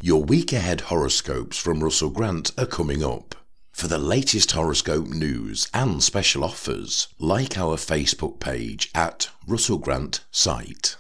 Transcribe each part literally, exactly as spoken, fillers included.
Your week ahead horoscopes from Russell Grant are coming up. For the latest horoscope news and special offers, like our Facebook page at Russell Grant Site.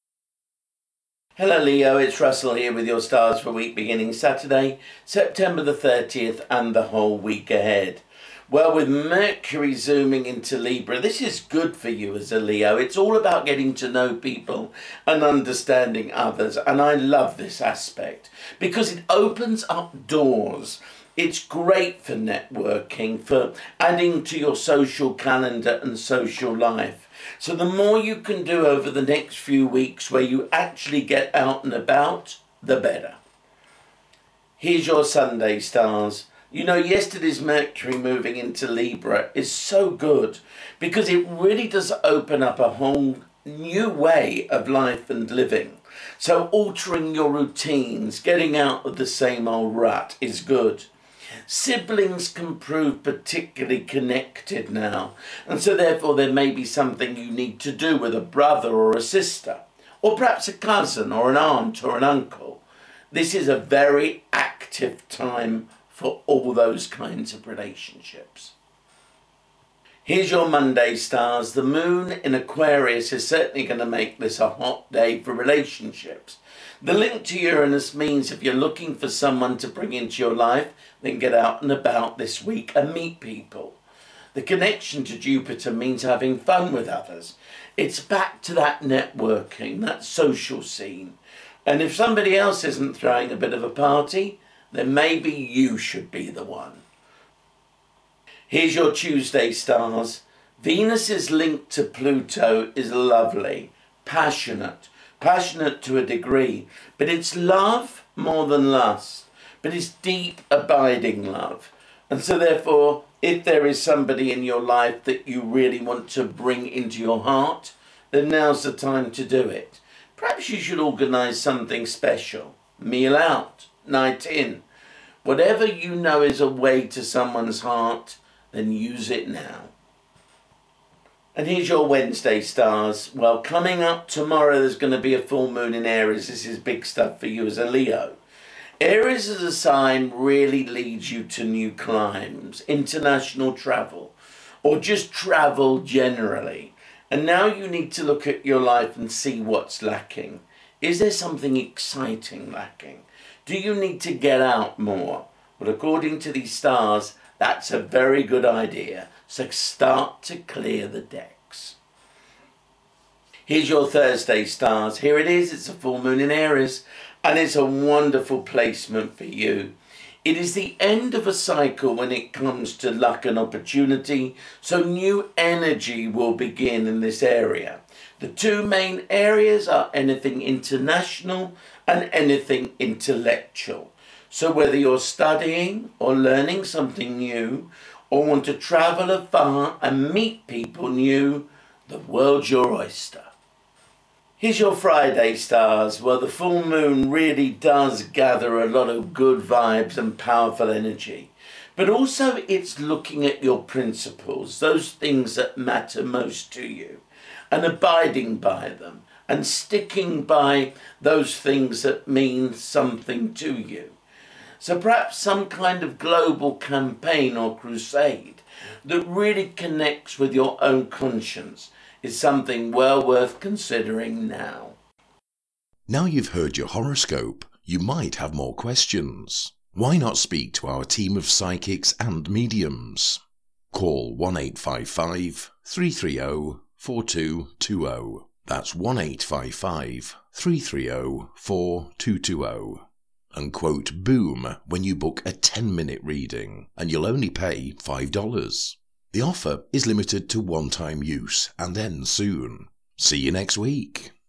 Hello Leo, it's Russell here with your stars for week beginning Saturday, September the thirtieth and the whole week ahead. Well, with Mercury zooming into Libra, this is good for you as a Leo. It's all about getting to know people and understanding others. And I love this aspect because it opens up doors. It's great for networking, for adding to your social calendar and social life. So the more you can do over the next few weeks where you actually get out and about, the better. Here's your Sunday stars. You know, yesterday's Mercury moving into Libra is so good because it really does open up a whole new way of life and living. So altering your routines, getting out of the same old rut is good. Siblings can prove particularly connected now, and so therefore there may be something you need to do with a brother or a sister, or perhaps a cousin or an aunt or an uncle. This is a very active time for all those kinds of relationships. Here's your Monday stars. The moon in Aquarius is certainly going to make this a hot day for relationships. The link to Uranus means if you're looking for someone to bring into your life, then get out and about this week and meet people. The connection to Jupiter means having fun with others. It's back to that networking, that social scene. And if somebody else isn't throwing a bit of a party, then maybe you should be the one. Here's your Tuesday stars. Venus's link to Pluto is lovely, passionate, passionate to a degree, but it's love more than lust, but it's deep, abiding love. And so therefore, if there is somebody in your life that you really want to bring into your heart, then now's the time to do it. Perhaps you should organise something special, meal out, night in. Whatever you know is a way to someone's heart, then use it now. And here's your Wednesday stars. Well, coming up tomorrow, there's going to be a full moon in Aries. This is big stuff for you as a Leo. Aries as a sign really leads you to new climes, international travel, or just travel generally. And now you need to look at your life and see what's lacking. Is there something exciting lacking? Do you need to get out more? Well, according to these stars, that's a very good idea. So start to clear the decks. Here's your Thursday stars. Here it is. It's a full moon in Aries. And it's a wonderful placement for you. It is the end of a cycle when it comes to luck and opportunity. So new energy will begin in this area. The two main areas are anything international and anything intellectual. So whether you're studying or learning something new, or want to travel afar and meet people new, the world's your oyster. Here's your Friday stars. Well, the full moon really does gather a lot of good vibes and powerful energy. But also it's looking at your principles, those things that matter most to you, and abiding by them, and sticking by those things that mean something to you. So perhaps some kind of global campaign or crusade that really connects with your own conscience is something well worth considering now. Now you've heard your horoscope, you might have more questions. Why not speak to our team of psychics and mediums? Call one eight five five, three three zero, four two two zero. That's one eight five five, three three zero, four two two zero. And quote BOOM when you book a ten minute reading, and you'll only pay five dollars. The offer is limited to one-time use and ends soon. See you next week.